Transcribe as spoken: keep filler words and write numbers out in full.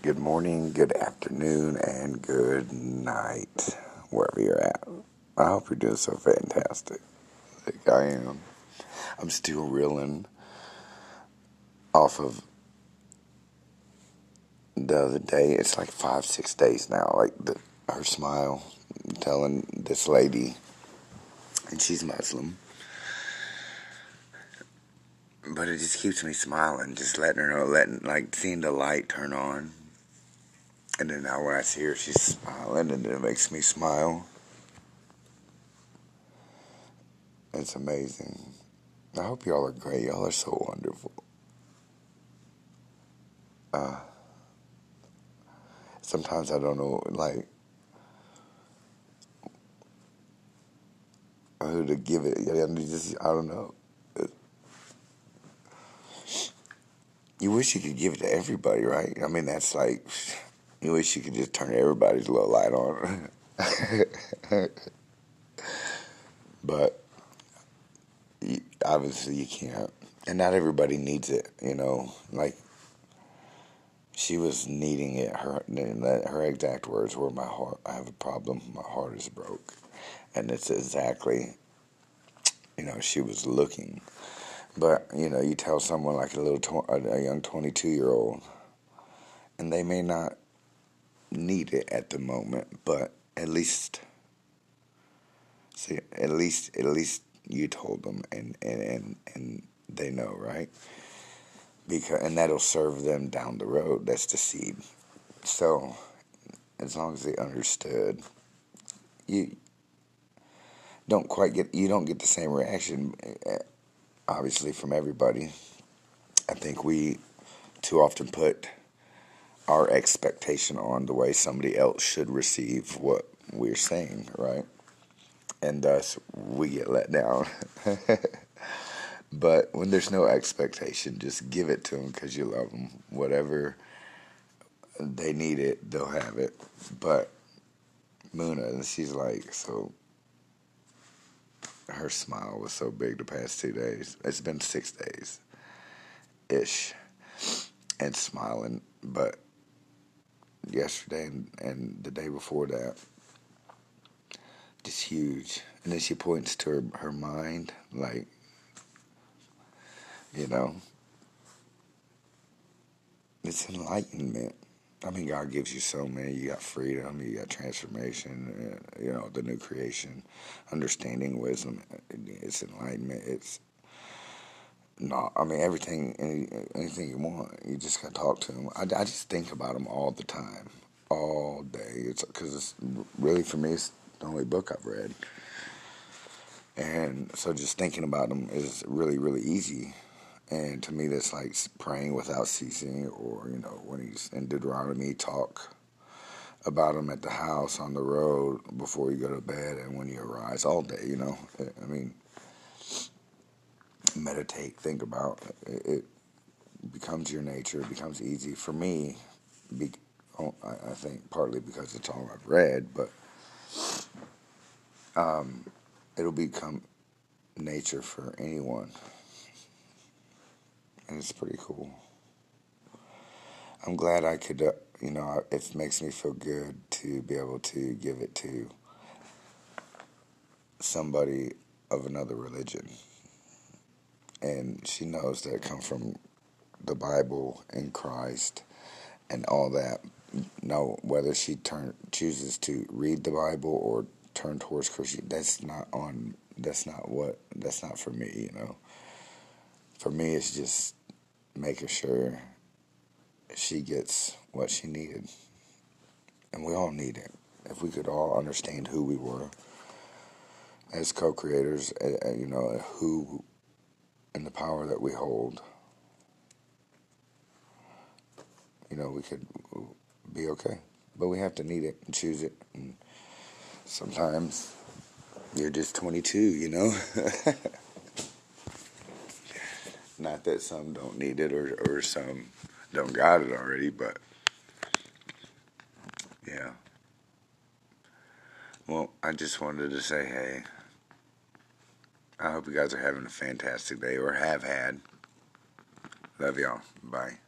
good morning, good afternoon, and good night, wherever you're at. I hope you're doing so fantastic. Like I am. I'm still reeling off of the other day. It's like five, six days now. Like the, her smile, telling this lady, and she's Muslim, but it just keeps me smiling, just letting her know, letting like seeing the light turn on. And then now when I see her, she's smiling, and it makes me smile. It's amazing. I hope y'all are great. Y'all are so wonderful. Uh, sometimes I don't know, like, who to give it. I mean, just, I don't know. You wish you could give it to everybody, right? I mean, that's like, you wish you could just turn everybody's little light on. But you, obviously you can't. And not everybody needs it, you know. Like, she was needing it. Her her exact words were, "My heart, I have a problem. My heart is broke." And it's exactly, you know, she was looking. But, you know, you tell someone like a little, tw- a young twenty-two-year-old, and they may not need it at the moment, but at least, see, at least, at least you told them, and, and, and, and they know, right? Because, and that'll serve them down the road. That's the seed. So, as long as they understood, you don't quite get, you don't get the same reaction, obviously, from everybody. I think we too often put our expectation on the way somebody else should receive what we're saying, right? And thus, we get let down. But when there's no expectation, just give it to them because you love them. Whatever they need it, they'll have it. But Muna, she's like, so her smile was so big the past two days. It's been six days ish, and smiling. But yesterday and, and the day before that, just huge. And then she points to her, her mind, like, you know, it's enlightenment. I mean, God gives you so many. You got freedom, you got transformation, uh, you know, the new creation, understanding, wisdom. It's enlightenment. It's not, I mean, everything, any, anything you want. You just got to talk to him. I, I just think about him all the time, all day. It's because it's really, for me, it's the only book I've read. And so just thinking about him is really, really easy. And to me, that's like praying without ceasing, or, you know, when he's in Deuteronomy, talk about him at the house, on the road, before you go to bed, and when you arise, all day, you know. I mean, meditate, think about it. It becomes your nature. It becomes easy for me. Be, oh, I, I think partly because it's all I've read, but um, it'll become nature for anyone. And it's pretty cool. I'm glad I could, uh, you know, it makes me feel good to be able to give it to somebody of another religion. And she knows that it comes from the Bible and Christ and all that. No, whether she turn chooses to read the Bible or turn towards Christianity, that's not on, that's not what, that's not for me, you know. For me, it's just making sure she gets what she needed. And we all need it. If we could all understand who we were as co-creators, uh, you know, who and the power that we hold, you know, we could be okay. But we have to need it and choose it. And sometimes you're just twenty-two, you know. Not that some don't need it, or, or some don't got it already, but yeah. Well, I just wanted to say, hey, I hope you guys are having a fantastic day, or have had. Love y'all. Bye.